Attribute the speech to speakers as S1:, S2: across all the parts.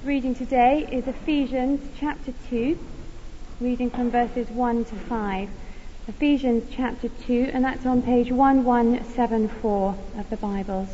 S1: reading today is Ephesians chapter 2, reading from verses 1 to 5. Ephesians chapter 2, and that's on page 1174 of the Bibles.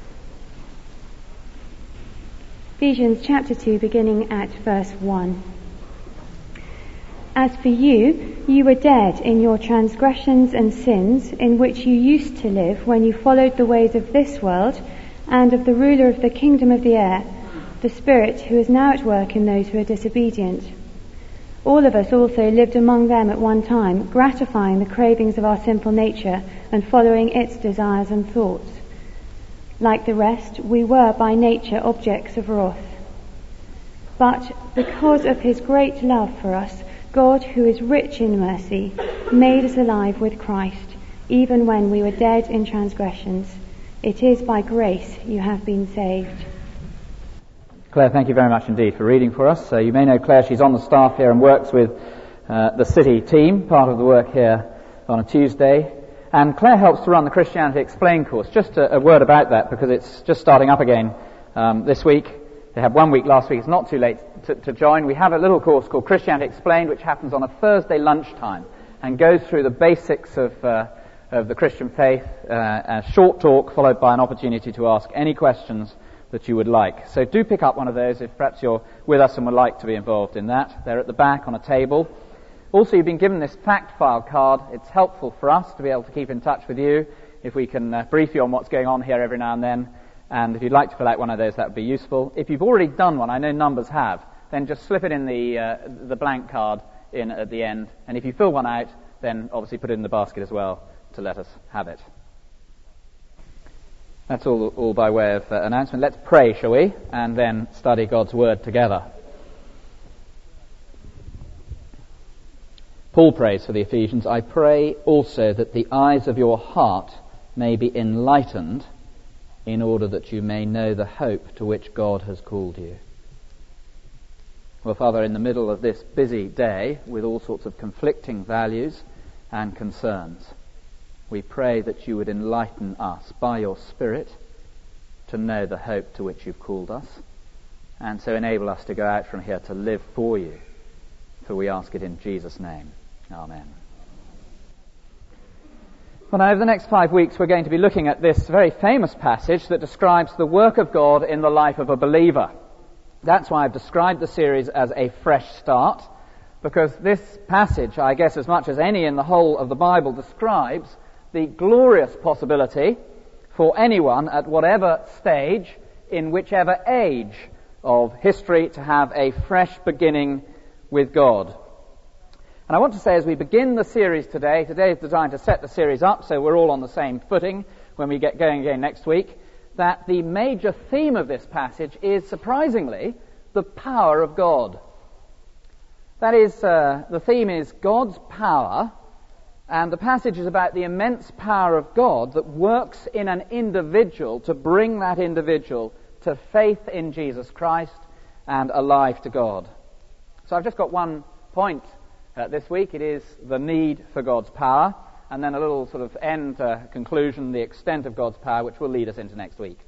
S1: Ephesians chapter 2, beginning at verse 1. As for you, you were dead in your transgressions and sins, in which you used to live when you followed the ways of this world and of the ruler of the kingdom of the air, the Spirit who is now at work in those who are disobedient. All of us also lived among them at one time, gratifying the cravings of our sinful nature and following its desires and thoughts. Like the rest, we were by nature objects of wrath. But because of his great love for us, God, who is rich in mercy, made us alive with Christ, even when we were dead in transgressions. It is by grace you have been saved.
S2: Claire, thank you very much indeed for reading for us. You may know Claire, she's on the staff here and works with the City team, part of the work here on a Tuesday. And Claire helps to run the Christianity Explained course. Just a word about that, because it's just starting up again this week. They had 1 week last week. It's not too late to join. We have a little course called Christianity Explained, which happens on a Thursday lunchtime and goes through the basics of the Christian faith, a short talk followed by an opportunity to ask any questions that you would like. So do pick up one of those if perhaps you're with us and would like to be involved in that. They're at the back on a table. Also, you've been given this fact file card. It's helpful for us to be able to keep in touch with you if we can brief you on what's going on here every now and then. And if you'd like to fill out one of those, that would be useful. If you've already done one, I know numbers have, then just slip it in the blank card in at the end. And if you fill one out, then obviously put it in the basket as well to let us have it. That's all by way of announcement. Let's pray, shall we? And then study God's Word together. Paul prays for the Ephesians, I pray also that the eyes of your heart may be enlightened in order that you may know the hope to which God has called you. Well, Father, in the middle of this busy day with all sorts of conflicting values and concerns, we pray that you would enlighten us by your Spirit to know the hope to which you've called us, and so enable us to go out from here to live for you. For we ask it in Jesus' name. Amen. Well, now, over the next 5 weeks, we're going to be looking at this very famous passage that describes the work of God in the life of a believer. That's why I've described the series as a fresh start, because this passage, I guess as much as any in the whole of the Bible, describes the glorious possibility for anyone at whatever stage, in whichever age of history, to have a fresh beginning with God. And I want to say, as we begin the series today is designed to set the series up so we're all on the same footing when we get going again next week, that the major theme of this passage is, surprisingly, the power of God. That is, the theme is God's power, and the passage is about the immense power of God that works in an individual to bring that individual to faith in Jesus Christ and alive to God. So I've just got one point this week. It is the need for God's power, and then a little sort of end conclusion, the extent of God's power, which will lead us into next week.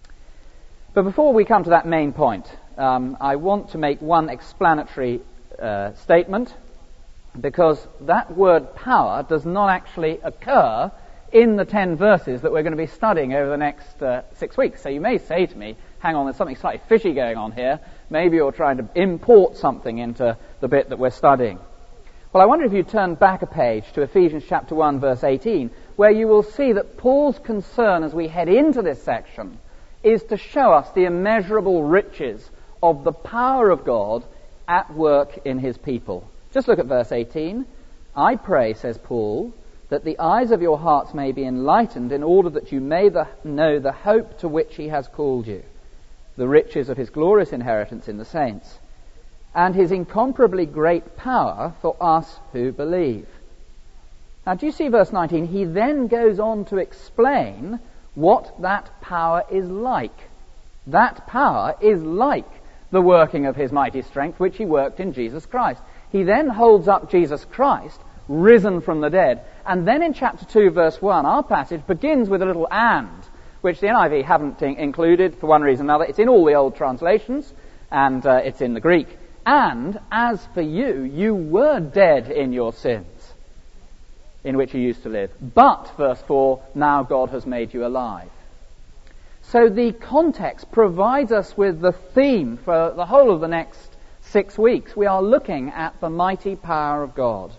S2: But before we come to that main point, I want to make one explanatory statement, because that word power does not actually occur in the 10 verses that we're going to be studying over the next 6 weeks. So you may say to me, hang on, there's something slightly fishy going on here. Maybe you're trying to import something into the bit that we're studying. Well, I wonder if you turn back a page to Ephesians chapter 1, verse 18, where you will see that Paul's concern as we head into this section is to show us the immeasurable riches of the power of God at work in his people. Just look at verse 18. I pray, says Paul, that the eyes of your hearts may be enlightened in order that you may know the hope to which he has called you, the riches of his glorious inheritance in the saints, and his incomparably great power for us who believe. Now, do you see verse 19? He then goes on to explain what that power is like. That power is like the working of his mighty strength, which he worked in Jesus Christ. He then holds up Jesus Christ, risen from the dead. And then in chapter 2, verse 1, our passage begins with a little and, which the NIV haven't included for one reason or another. It's in all the old translations, And it's in the Greek. And as for you, you were dead in your sins, in which you used to live. But, verse 4, now God has made you alive. So the context provides us with the theme for the whole of the next 6 weeks. We are looking at the mighty power of God.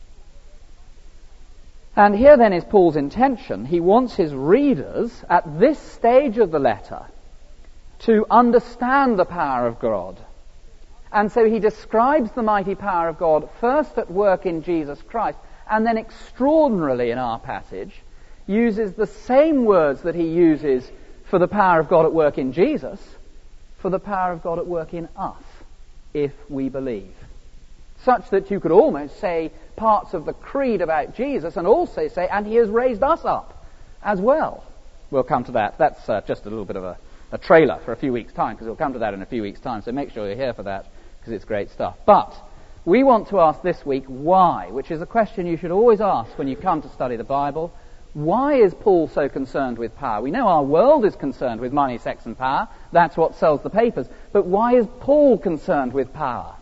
S2: And here then is Paul's intention. He wants his readers at this stage of the letter to understand the power of God. And so he describes the mighty power of God first at work in Jesus Christ, and then extraordinarily in our passage uses the same words that he uses for the power of God at work in Jesus, for the power of God at work in us, if we believe. Such that you could almost say parts of the creed about Jesus and also say, and he has raised us up as well. We'll come to that. That's just a little bit of a trailer for a few weeks' time, because we'll come to that in a few weeks' time, so make sure you're here for that, because it's great stuff. But we want to ask this week why, which is a question you should always ask when you come to study the Bible. Why is Paul so concerned with power? We know our world is concerned with money, sex and power. That's what sells the papers. But why is Paul concerned with power?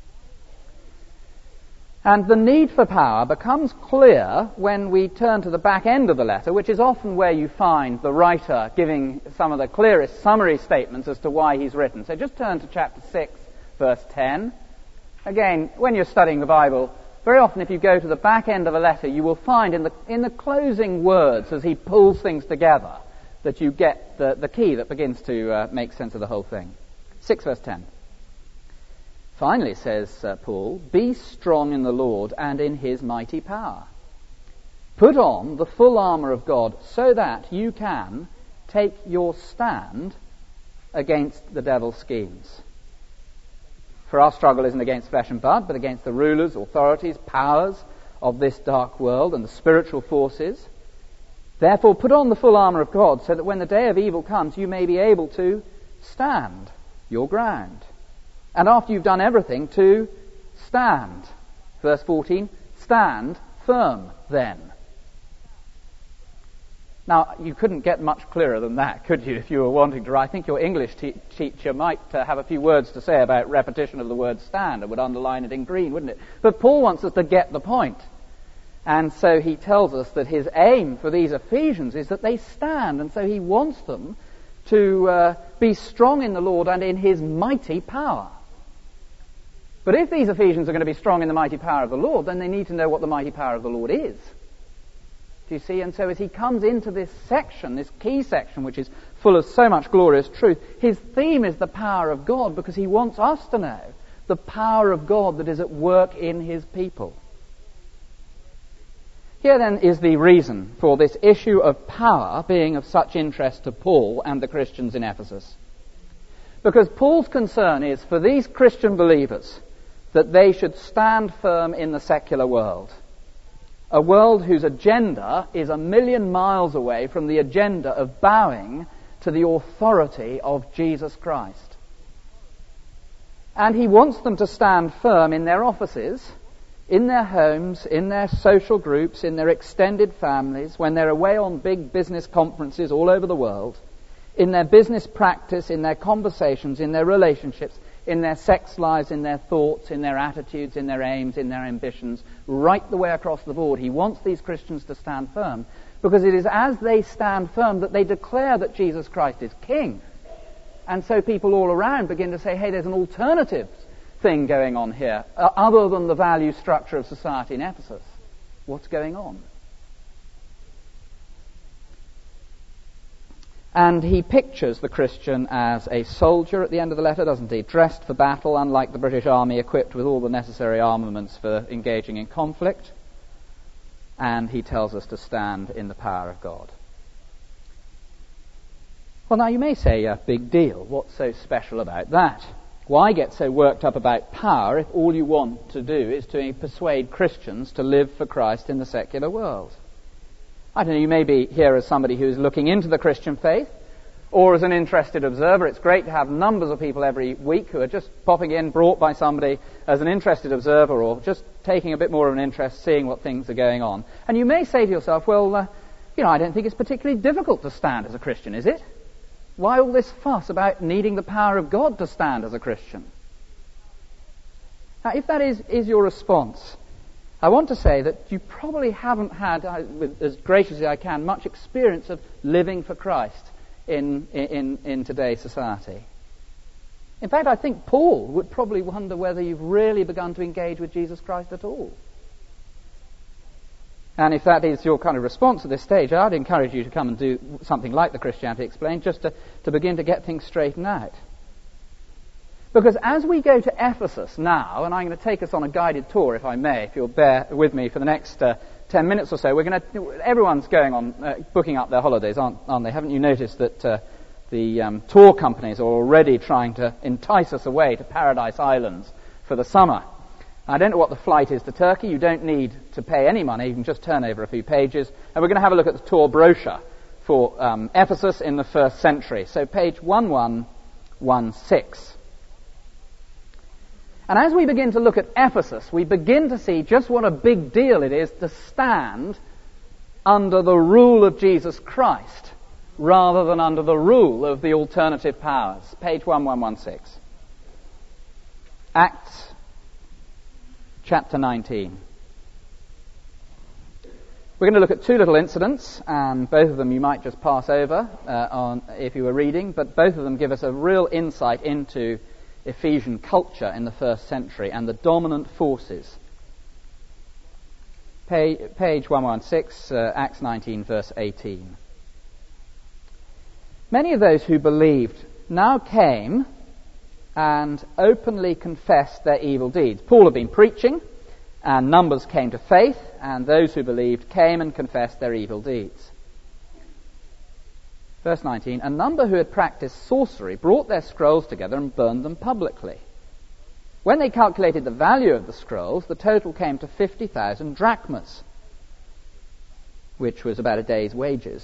S2: And the need for power becomes clear when we turn to the back end of the letter, which is often where you find the writer giving some of the clearest summary statements as to why he's written. So just turn to chapter 6, verse 10. Again, when you're studying the Bible, very often if you go to the back end of a letter, you will find in the closing words, as he pulls things together, that you get the key that begins to make sense of the whole thing. 6 verse 10. Finally, says Paul, be strong in the Lord and in his mighty power. Put on the full armour of God so that you can take your stand against the devil's schemes. For our struggle isn't against flesh and blood, but against the rulers, authorities, powers of this dark world and the spiritual forces. Therefore, put on the full armour of God so that when the day of evil comes, you may be able to stand your ground. And after you've done everything, to stand. Verse 14, stand firm then. Now, you couldn't get much clearer than that, could you, if you were wanting to? I think your English teacher might have a few words to say about repetition of the word stand and would underline it in green, wouldn't it? But Paul wants us to get the point. And so he tells us that his aim for these Ephesians is that they stand. And so he wants them to be strong in the Lord and in his mighty power. But if these Ephesians are going to be strong in the mighty power of the Lord, then they need to know what the mighty power of the Lord is. Do you see? And so as he comes into this section, this key section, which is full of so much glorious truth, his theme is the power of God, because he wants us to know the power of God that is at work in his people. Here then is the reason for this issue of power being of such interest to Paul and the Christians in Ephesus. Because Paul's concern is for these Christian believers that they should stand firm in the secular world. A world whose agenda is 1,000,000 miles away from the agenda of bowing to the authority of Jesus Christ. And he wants them to stand firm in their offices, in their homes, in their social groups, in their extended families, when they're away on big business conferences all over the world, in their business practice, in their conversations, in their relationships, in their sex lives, in their thoughts, in their attitudes, in their aims, in their ambitions, right the way across the board. He wants these Christians to stand firm, because it is as they stand firm that they declare that Jesus Christ is King. And so people all around begin to say, hey, there's an alternative thing going on here, other than the value structure of society in Ephesus. What's going on? And he pictures the Christian as a soldier at the end of the letter, doesn't he? Dressed for battle, unlike the British Army, equipped with all the necessary armaments for engaging in conflict. And he tells us to stand in the power of God. Well, now you may say, a big deal. What's so special about that? Why get so worked up about power if all you want to do is to persuade Christians to live for Christ in the secular world? I don't know, you may be here as somebody who's looking into the Christian faith, or as an interested observer. It's great to have numbers of people every week who are just popping in, brought by somebody as an interested observer, or just taking a bit more of an interest, seeing what things are going on. And you may say to yourself, well, I don't think it's particularly difficult to stand as a Christian, is it? Why all this fuss about needing the power of God to stand as a Christian? Now, if that is your response, I want to say that you probably haven't had, as graciously as I can, much experience of living for Christ in today's society. In fact, I think Paul would probably wonder whether you've really begun to engage with Jesus Christ at all. And if that is your kind of response at this stage, I'd encourage you to come and do something like the Christianity Explained, just to begin to get things straightened out. Because as we go to Ephesus now, and I'm going to take us on a guided tour, if I may, if you'll bear with me for the next 10 minutes or so, everyone's going on booking up their holidays, aren't they? Haven't you noticed that the tour companies are already trying to entice us away to Paradise Islands for the summer? I don't know what the flight is to Turkey. You don't need to pay any money. You can just turn over a few pages. And we're going to have a look at the tour brochure for Ephesus in the 1st century. So page 1116. And as we begin to look at Ephesus, we begin to see just what a big deal it is to stand under the rule of Jesus Christ rather than under the rule of the alternative powers. Page 1116. Acts chapter 19. We're going to look at two little incidents, and both of them you might just pass over if you were reading, but both of them give us a real insight into Ephesian culture in the 1st century and the dominant forces. Page 116, Acts 19, verse 18. Many of those who believed now came and openly confessed their evil deeds. Paul had been preaching, and numbers came to faith, and those who believed came and confessed their evil deeds. Verse 19, a number who had practiced sorcery brought their scrolls together and burned them publicly. When they calculated the value of the scrolls, the total came to 50,000 drachmas, which was about a day's wages.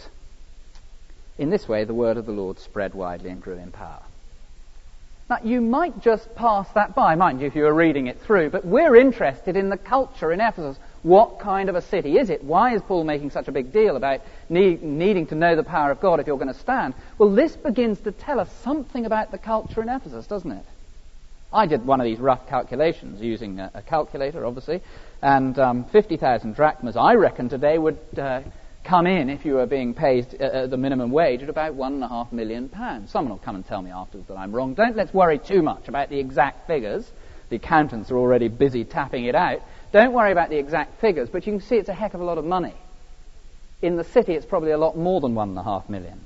S2: In this way, the word of the Lord spread widely and grew in power. Now, you might just pass that by, mightn't you, if you were reading it through, but we're interested in the culture in Ephesus. What kind of a city is it? Why is Paul making such a big deal about needing to know the power of God if you're going to stand? Well, this begins to tell us something about the culture in Ephesus, doesn't it? I did one of these rough calculations using a calculator, obviously, and 50,000 drachmas, I reckon today would come in, if you were being paid the minimum wage, at about £1.5 million. Someone will come and tell me afterwards that I'm wrong. Let's worry too much about the exact figures. The accountants are already busy tapping it out. Don't worry about the exact figures, but you can see it's a heck of a lot of money. In the city, it's probably a lot more than £1.5 million.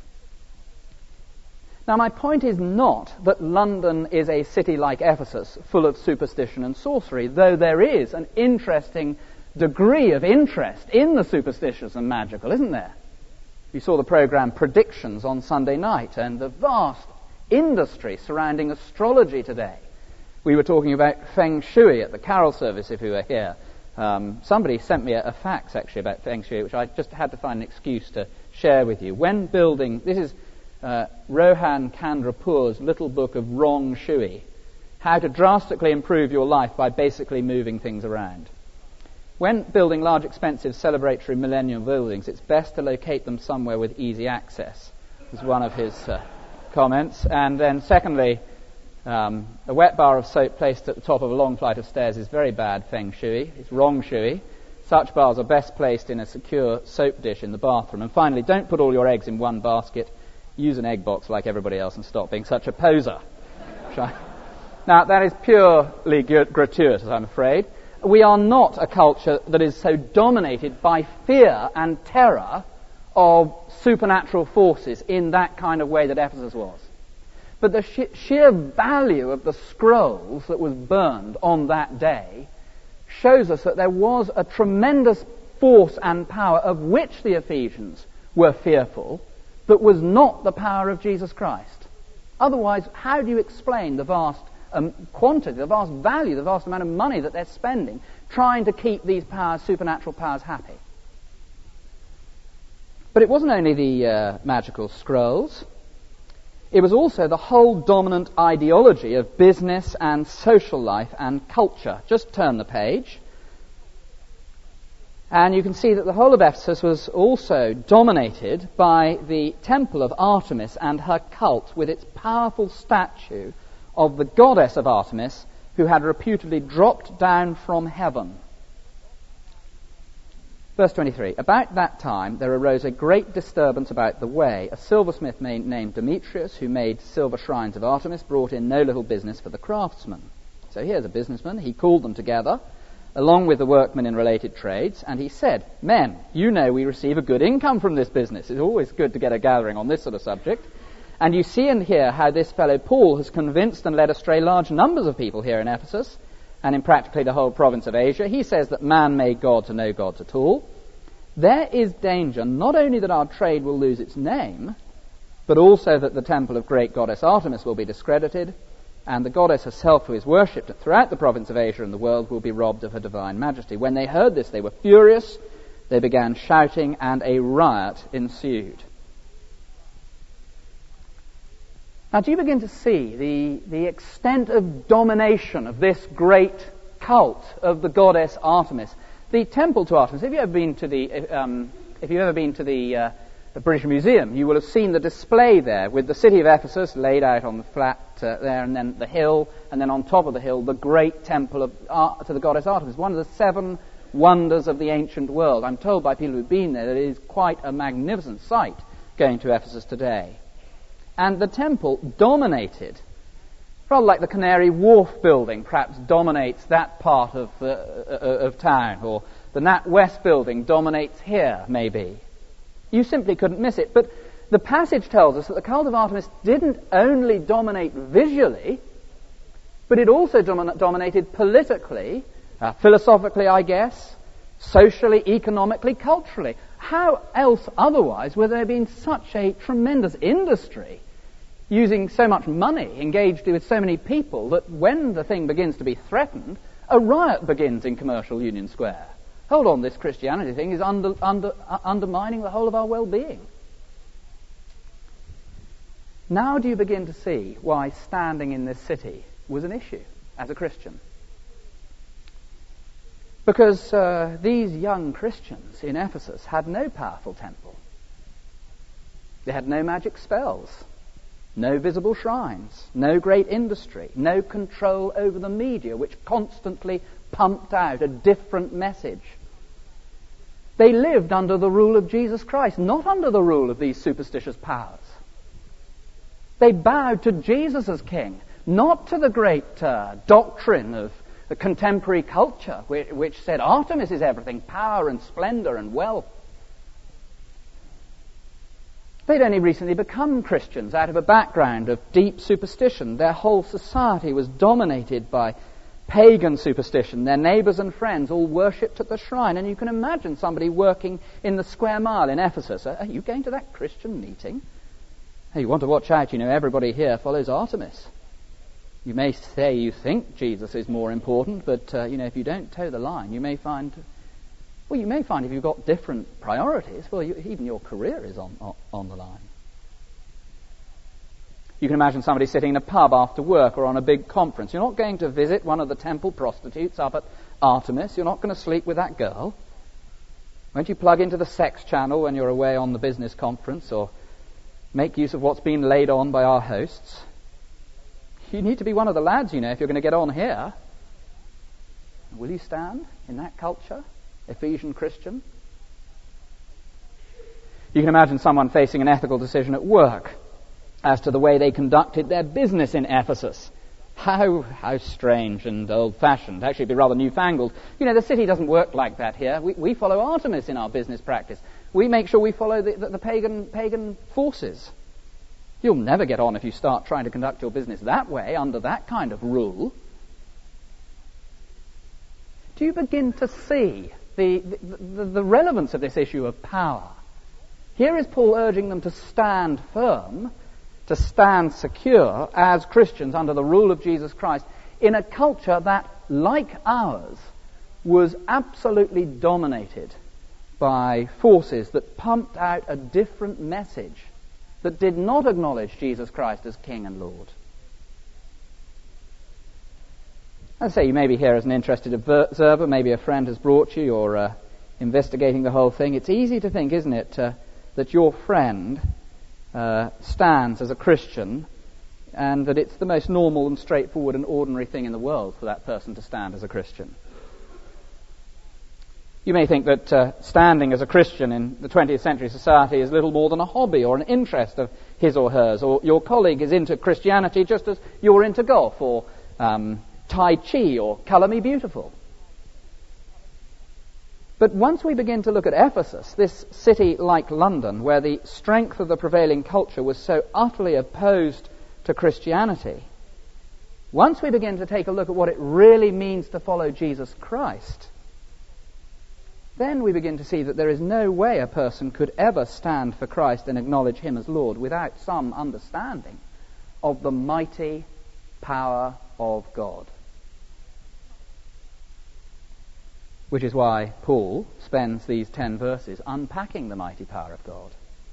S2: Now, my point is not that London is a city like Ephesus, full of superstition and sorcery, though there is an interesting degree of interest in the superstitious and magical, isn't there? You saw the program Predictions on Sunday night and the vast industry surrounding astrology today. We were talking about Feng Shui at the carol service if you were here. Somebody sent me a fax actually about Feng Shui, which I just had to find an excuse to share with you. When building, this is Rohan Kandrapur's little book of Wrong Shui, how to drastically improve your life by basically moving things around. When building large, expensive, celebratory millennium buildings, it's best to locate them somewhere with easy access, was one of his comments. And then secondly, a wet bar of soap placed at the top of a long flight of stairs is very bad Feng Shui. It's wrong Shui. Such bars are best placed in a secure soap dish in the bathroom. And finally, don't put all your eggs in one basket. Use an egg box like everybody else and stop being such a poser. Now, that is purely gratuitous, I'm afraid. We are not a culture that is so dominated by fear and terror of supernatural forces in that kind of way that Ephesus was. But the sheer value of the scrolls that was burned on that day shows us that there was a tremendous force and power of which the Ephesians were fearful that was not the power of Jesus Christ. Otherwise, how do you explain the vast quantity, the vast value, the vast amount of money that they're spending trying to keep these powers, supernatural powers, happy? But it wasn't only the magical scrolls. It was also the whole dominant ideology of business and social life and culture. Just turn the page. And you can see that the whole of Ephesus was also dominated by the temple of Artemis and her cult, with its powerful statue of the goddess of Artemis, who had reputedly dropped down from heaven. Verse 23, about that time there arose a great disturbance about the way. A silversmith named Demetrius, who made silver shrines of Artemis, brought in no little business for the craftsmen. So here's a businessman. He called them together, along with the workmen in related trades, and he said, "Men, you know we receive a good income from this business." It's always good to get a gathering on this sort of subject. And you see and hear how this fellow Paul has convinced and led astray large numbers of people here in Ephesus, and in practically the whole province of Asia. He says that man-made gods are no gods at all. There is danger not only that our trade will lose its name, but also that the temple of great goddess Artemis will be discredited, and the goddess herself, who is worshipped throughout the province of Asia and the world, will be robbed of her divine majesty. When they heard this, they were furious. They began shouting, and a riot ensued. Now, do you begin to see the extent of domination of this great cult of the goddess Artemis? The temple to Artemis. If you've ever been to the British Museum, you will have seen the display there with the city of Ephesus laid out on the flat there, and then the hill, and then on top of the hill the great temple to the goddess Artemis, one of the 7 wonders of the ancient world. I'm told by people who've been there that it is quite a magnificent sight going to Ephesus today. And the temple dominated, rather like the Canary Wharf building perhaps dominates that part of town, or the NatWest building dominates here, maybe. You simply couldn't miss it. But the passage tells us that the cult of Artemis didn't only dominate visually, but it also dominated politically, philosophically, I guess, socially, economically, culturally. How else otherwise would there have been such a tremendous industry using so much money, engaged with so many people, that when the thing begins to be threatened, a riot begins in Commercial Union Square? Hold on, this Christianity thing is undermining the whole of our well-being. Now do you begin to see why standing in this city was an issue as a Christian? Because these young Christians in Ephesus had no powerful temple. They had no magic spells, no visible shrines, no great industry, no control over the media, which constantly pumped out a different message. They lived under the rule of Jesus Christ, not under the rule of these superstitious powers. They bowed to Jesus as king, not to the great doctrine of the contemporary culture, which said Artemis is everything, power and splendor and wealth. They'd only recently become Christians out of a background of deep superstition. Their whole society was dominated by pagan superstition. Their neighbours and friends all worshipped at the shrine. And you can imagine somebody working in the square mile in Ephesus. Are you going to that Christian meeting? Hey, you want to watch out. You know, everybody here follows Artemis. You may say you think Jesus is more important, but, if you don't toe the line, you may find if you've got different priorities, even your career is on the line. You can imagine somebody sitting in a pub after work or on a big conference. You're not going to visit one of the temple prostitutes up at Artemis. You're not going to sleep with that girl. Won't you plug into the sex channel when you're away on the business conference, or make use of what's been laid on by our hosts? You need to be one of the lads, if you're going to get on here. Will you stand in that culture? Ephesian Christian? You can imagine someone facing an ethical decision at work as to the way they conducted their business in Ephesus. How strange and old-fashioned. Actually, it'd be rather newfangled. The city doesn't work like that here. We follow Artemis in our business practice. We make sure we follow the pagan forces. You'll never get on if you start trying to conduct your business that way, under that kind of rule. Do you begin to see the relevance of this issue of power? Here is Paul urging them to stand firm, to stand secure as Christians under the rule of Jesus Christ in a culture that, like ours, was absolutely dominated by forces that pumped out a different message, that did not acknowledge Jesus Christ as King and Lord. I'd say you may be here as an interested observer. Maybe a friend has brought you. You're investigating the whole thing, it's easy to think, isn't it, that your friend stands as a Christian, and that it's the most normal and straightforward and ordinary thing in the world for that person to stand as a Christian. You may think that standing as a Christian in the 20th century society is little more than a hobby or an interest of his or hers, or your colleague is into Christianity just as you're into golf or Tai Chi or Colour Me Beautiful. But once we begin to look at Ephesus, this city like London, where the strength of the prevailing culture was so utterly opposed to Christianity, once we begin to take a look at what it really means to follow Jesus Christ, then we begin to see that there is no way a person could ever stand for Christ and acknowledge him as Lord without some understanding of the mighty power of God. Which is why Paul spends these 10 verses unpacking the mighty power of God.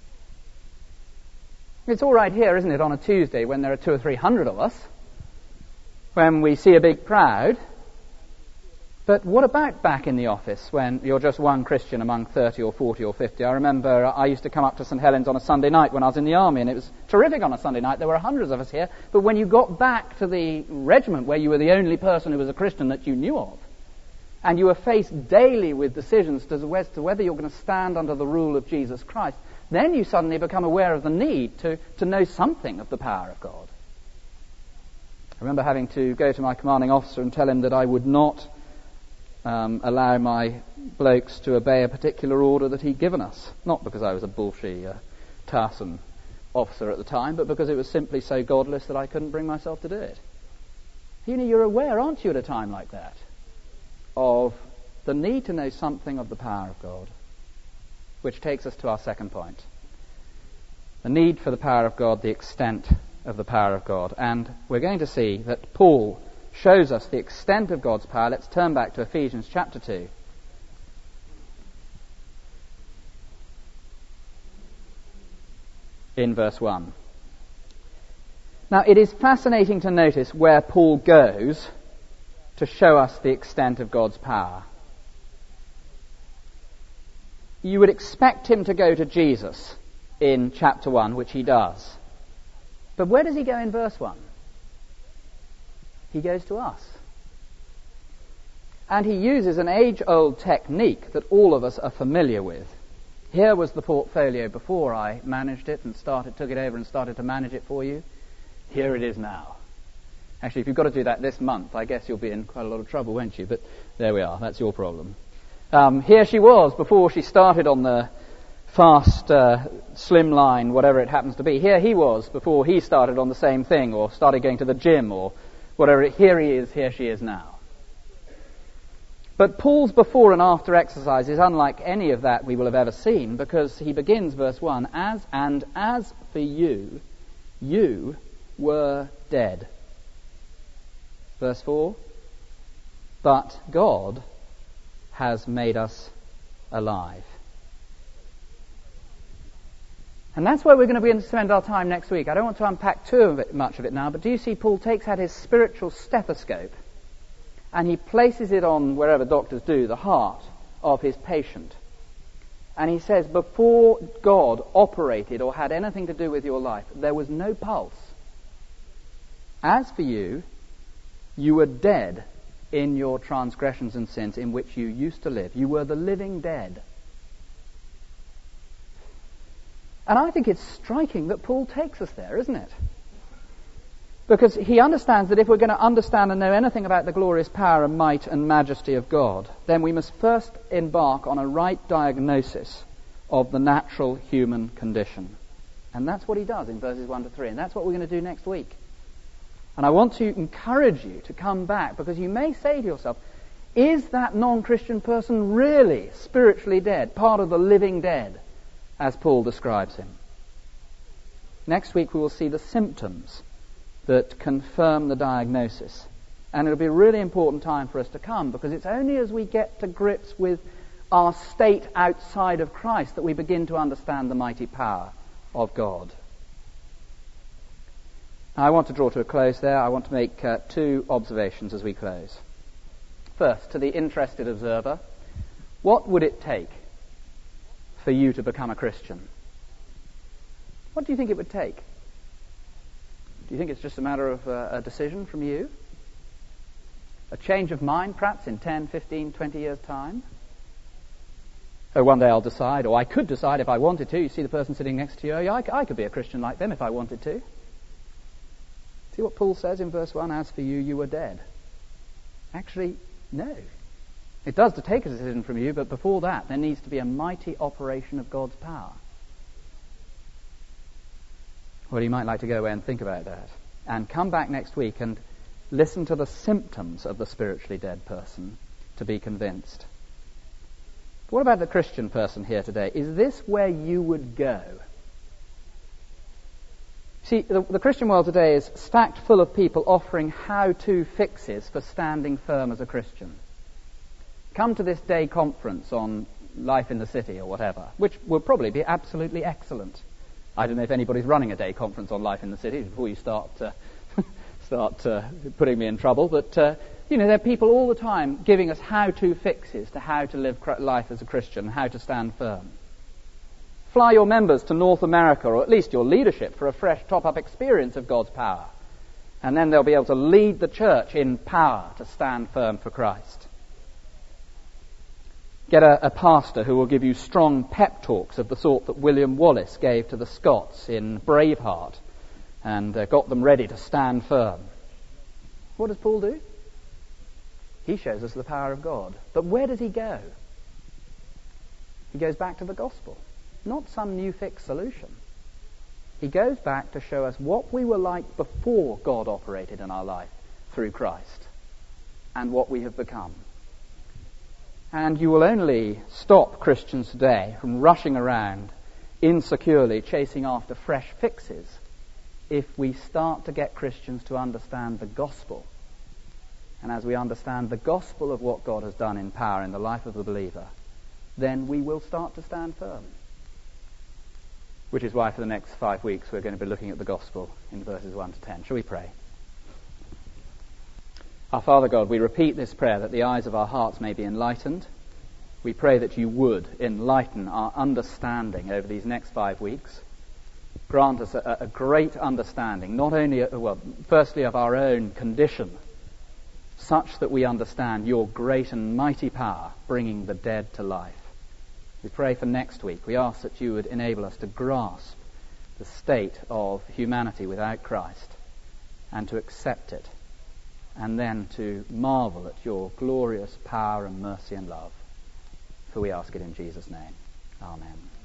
S2: It's all right here, isn't it, on a Tuesday when there are 200 or 300 of us, when we see a big crowd. But what about back in the office when you're just one Christian among 30 or 40 or 50? I remember I used to come up to St. Helens on a Sunday night when I was in the army, and it was terrific on a Sunday night. There were hundreds of us here. But when you got back to the regiment where you were the only person who was a Christian that you knew of, and you were faced daily with decisions as to whether you're going to stand under the rule of Jesus Christ, then you suddenly become aware of the need to know something of the power of God. I remember having to go to my commanding officer and tell him that I would not allow my blokes to obey a particular order that he'd given us. Not because I was a bullshy Tarsan officer at the time, but because it was simply so godless that I couldn't bring myself to do it. You know, you're aware, aren't you, at a time like that, of the need to know something of the power of God, which takes us to our second point. The need for the power of God, the extent of the power of God. And we're going to see that Paul shows us the extent of God's power. Let's turn back to Ephesians chapter 2. In verse 1. Now, it is fascinating to notice where Paul goes to show us the extent of God's power. You would expect him to go to Jesus in chapter 1, which he does. But where does he go in verse 1? He goes to us. And he uses an age-old technique that all of us are familiar with. Here was the portfolio before I managed it and took it over and started to manage it for you. Here it is now. Actually, if you've got to do that this month, I guess you'll be in quite a lot of trouble, won't you? But there we are. That's your problem. Here she was before she started on the fast, slim line, whatever it happens to be. Here he was before he started on the same thing or started going to the gym or whatever. Here he is, here she is now. But Paul's before and after exercise is unlike any of that we will have ever seen, because he begins verse 1, as for you, you were dead. Verse 4, but God has made us alive. And that's where we're going to begin to spend our time next week. I don't want to unpack much of it now, but do you see Paul takes out his spiritual stethoscope and he places it on, wherever doctors do, the heart of his patient. And he says, before God operated or had anything to do with your life, there was no pulse. As for you, you were dead in your transgressions and sins in which you used to live. You were the living dead. And I think it's striking that Paul takes us there, isn't it? Because he understands that if we're going to understand and know anything about the glorious power and might and majesty of God, then we must first embark on a right diagnosis of the natural human condition. And that's what he does in verses 1 to 3. And that's what we're going to do next week. And I want to encourage you to come back, because you may say to yourself, is that non-Christian person really spiritually dead, part of the living dead, as Paul describes him? Next week we will see the symptoms that confirm the diagnosis. And it'll be a really important time for us to come, because it's only as we get to grips with our state outside of Christ that we begin to understand the mighty power of God. Now, I want to draw to a close there. I want to make two observations as we close. First, to the interested observer, What would it take for you to become a Christian? What do you think it would take? Do you think it's just a matter of a decision from you? A change of mind, perhaps, in 10, 15, 20 years' time? Oh, one day I'll decide, or I could decide if I wanted to. You see the person sitting next to you, I could be a Christian like them if I wanted to. See what Paul says in verse 1, as for you, you were dead. Actually, no. It does to take a decision from you, but before that, there needs to be a mighty operation of God's power. Well, you might like to go away and think about that, and come back next week and listen to the symptoms of the spiritually dead person to be convinced. What about the Christian person here today? Is this where you would go? See, the Christian world today is stacked full of people offering how-to fixes for standing firm as a Christian. Come to this day conference on life in the city or whatever, which will probably be absolutely excellent. I don't know if anybody's running a day conference on life in the city before you start putting me in trouble, but there are people all the time giving us how-to fixes to how to live life as a Christian, how to stand firm. Fly your members to North America, or at least your leadership, for a fresh top-up experience of God's power. And then they'll be able to lead the church in power to stand firm for Christ. Get a pastor who will give you strong pep talks of the sort that William Wallace gave to the Scots in Braveheart, and got them ready to stand firm. What does Paul do? He shows us the power of God. But where does he go? He goes back to the gospel, not some new fixed solution. He goes back to show us what we were like before God operated in our life through Christ, and what we have become. And you will only stop Christians today from rushing around insecurely chasing after fresh fixes if we start to get Christians to understand the gospel. And as we understand the gospel of what God has done in power in the life of the believer, then we will start to stand firm. Which is why for the next 5 weeks we're going to be looking at the gospel in verses 1 to 10. Shall we pray? Our Father God, we repeat this prayer that the eyes of our hearts may be enlightened. We pray that you would enlighten our understanding over these next 5 weeks. Grant us a great understanding, not only, firstly of our own condition, such that we understand your great and mighty power bringing the dead to life. We pray for next week. We ask that you would enable us to grasp the state of humanity without Christ and to accept it, and then to marvel at your glorious power and mercy and love. For we ask it in Jesus' name. Amen.